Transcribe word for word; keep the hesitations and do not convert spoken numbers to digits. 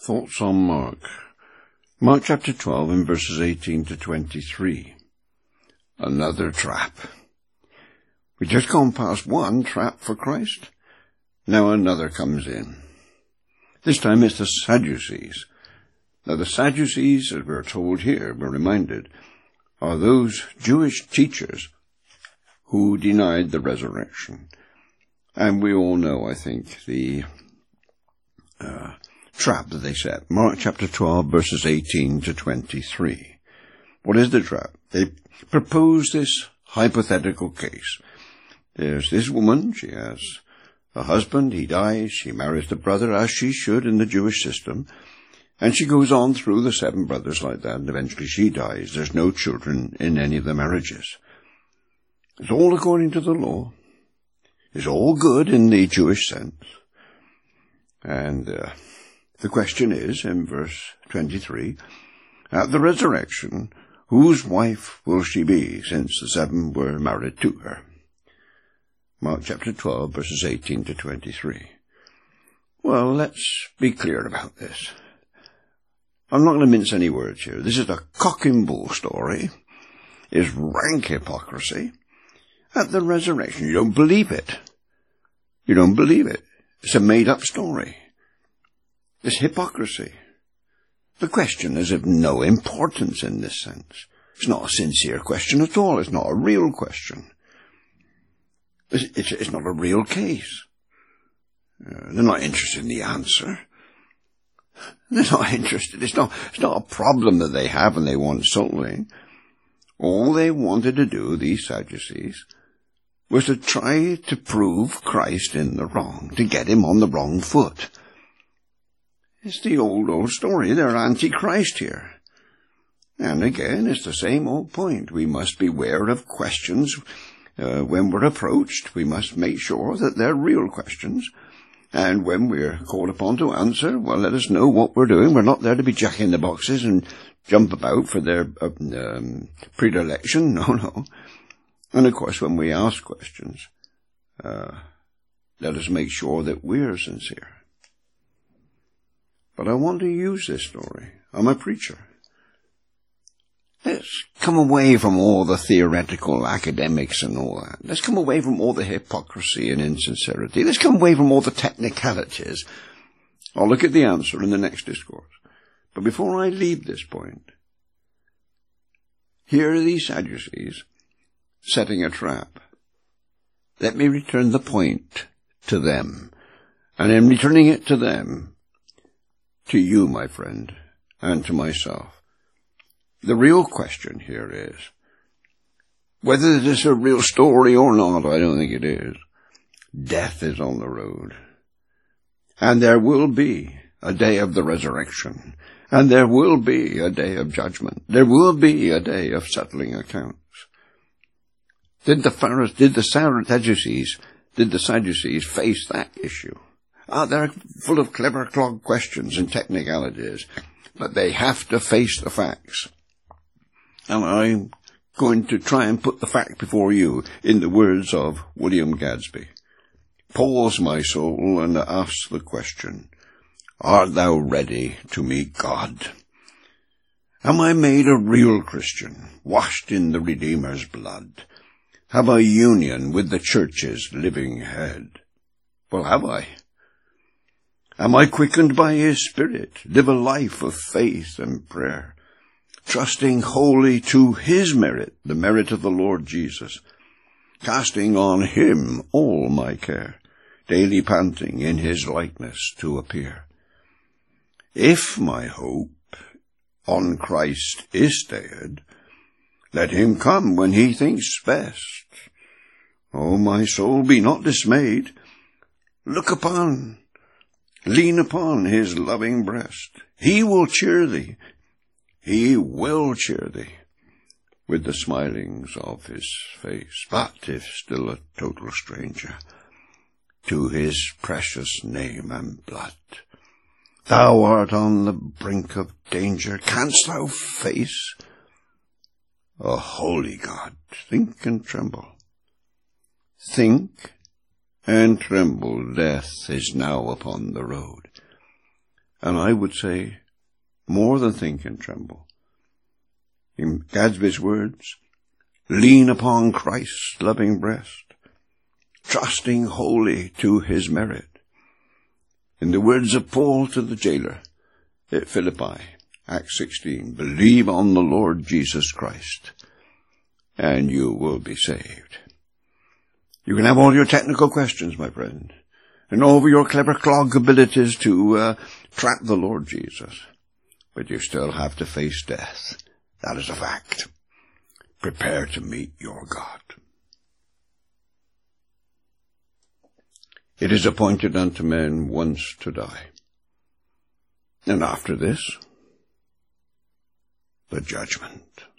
Thoughts on Mark. Mark chapter twelve and verses eighteen to twenty-three. Another trap. We've just gone past one trap for Christ. Now another comes in. This time it's the Sadducees. Now the Sadducees, as we're told here, we're reminded, are those Jewish teachers who denied the resurrection. And we all know, I think, the uh, trap that they set. Mark chapter twelve, verses eighteen to twenty-three. What is the trap? They propose this hypothetical case. There's this woman, she has a husband, he dies, she marries the brother, as she should in the Jewish system, and she goes on through the seven brothers like that, and eventually she dies. There's no children in any of the marriages. It's all according to the law. It's all good in the Jewish sense. And uh, the question is, in verse twenty-three, at the resurrection, whose wife will she be, since the seven were married to her? Mark chapter twelve, verses eighteen to twenty-three. Well, let's be clear about this. I'm not going to mince any words here. This is a cock and bull story. It's rank hypocrisy. At the resurrection, you don't believe it. You don't believe it. It's a made-up story. It's hypocrisy. The question is of no importance in this sense. It's not a sincere question at all. It's not a real question. It's, it's, it's not a real case. Uh, they're not interested in the answer. They're not interested. It's not, it's not a problem that they have and they want solving. All they wanted to do, these Sadducees, was to try to prove Christ in the wrong, to get him on the wrong foot. It's the old, old story. They're anti-Christ here. And again, it's the same old point. We must beware of questions uh, when we're approached. We must make sure that they're real questions. And when we're called upon to answer, well, let us know what we're doing. We're not there to be jacking the boxes and jump about for their uh, um, predilection. No, no. And of course, when we ask questions, uh, let us make sure that we're sincere. But I want to use this story. I'm a preacher. Let's come away from all the theoretical academics and all that. Let's come away from all the hypocrisy and insincerity. Let's come away from all the technicalities. I'll look at the answer in the next discourse. But before I leave this point, here are these Sadducees setting a trap. Let me return the point to them. And in returning it to them, to you, my friend, and to myself, the real question here is, whether this is a real story or not, I don't think it is. Death is on the road. And there will be a day of the resurrection. And there will be a day of judgment. There will be a day of settling accounts. Did the Pharisees, did the Sadducees, did the Sadducees face that issue? Ah, they're full of clever clog questions and technicalities, but they have to face the facts. And I'm going to try and put the fact before you in the words of William Gadsby. Pause, my soul, and ask the question, art thou ready to meet God? Am I made a real Christian, washed in the Redeemer's blood? Have I union with the Church's living head? Well, have I? Am I quickened by his Spirit, live a life of faith and prayer, trusting wholly to his merit, the merit of the Lord Jesus, casting on him all my care, daily panting in his likeness to appear? If my hope on Christ is stayed, let him come when he thinks best. O my soul, be not dismayed. Look upon, lean upon his loving breast. He will cheer thee. He will cheer thee with the smilings of his face. But if still a total stranger to his precious name and blood, thou art on the brink of danger, canst thou face a holy God? Think and tremble. Think and tremble. Death is now upon the road. and I would say more than think and tremble. In Gadsby's words, lean upon Christ's loving breast, trusting wholly to his merit. In the words of Paul to the jailer at Philippi, Acts sixteen, believe on the Lord Jesus Christ, and you will be saved. You can have all your technical questions, my friend, and all your clever clog abilities to uh, trap the Lord Jesus, but you still have to face death. That is a fact. Prepare to meet your God. It is appointed unto men once to die, and after this, the judgment.